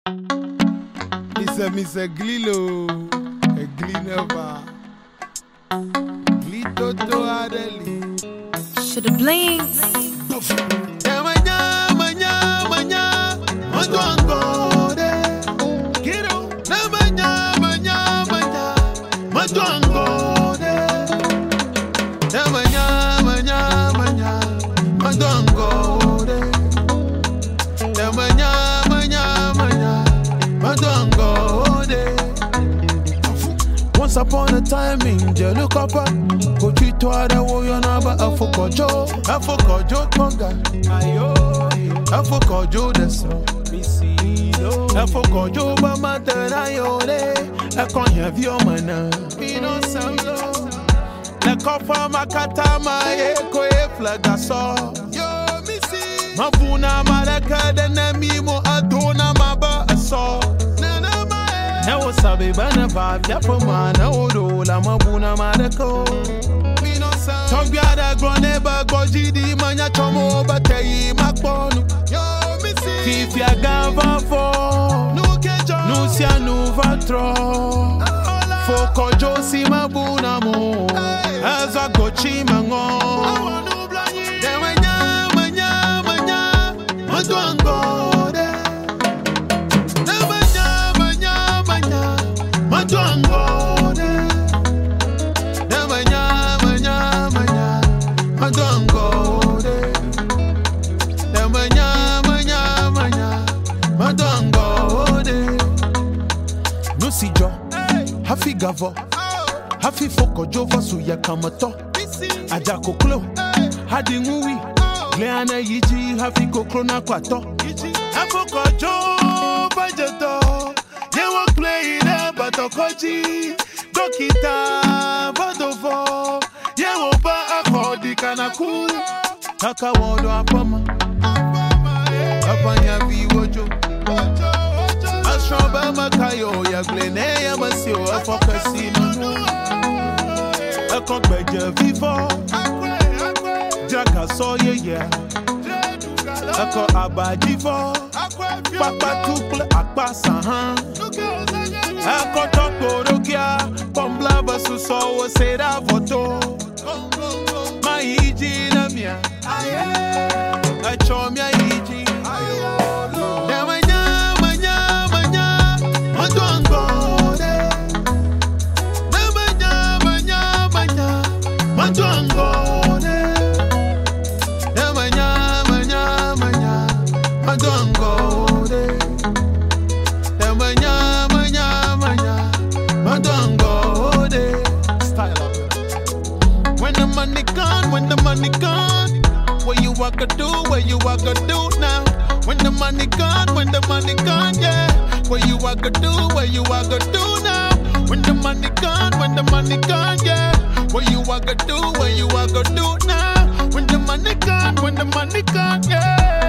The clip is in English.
Mr. Glilo, a Glinova, Glito to Adeli. Shoulda blinked. Once upon a time in Jelukapa, go to the warrior number of Fokojo, Tonga, Afokojo, the song, Afokojo, Bamatayone, I can't have your manner, Pino Samlo, the Kofa Makatama, Eko, Flagaso, yo, Missy, Mabuna, Malaka, the Namimo, Adona, Maba, a saw. Never sabi bana vibe, Japoma, no do, la mabuna madako. Talk biada groneba, gojidi, manya chomo, batei, makbonu. If ya gava for, no sia no vatro. Foko josi mabuna mo, as a gochi mango. Hafi gavo, hafi foko jova suya kamato. Ajako klo, hadi ngui. Gleana yiji, hafi koklo na kwato. Afoko jova jeto. Yewa play ine batokoji. Dokita vadofo. Yewa ba akodi kanaku. Taka wodo apama. Apanya viwojo. Ashoba makayo ya glene ya masio afokasi manu. Akokbeje vivo. Jaka soye ya. Ako abajivo. Papa tuple akpa sahan. Ako tokorokia. Pombla basu so sera voto. Maiji na mia. Achomia iji. When the money gone, what you walk do now? When the money gone, yeah. What you walk do now? When the money gone, yeah. What you walk do now? When the money gone, yeah.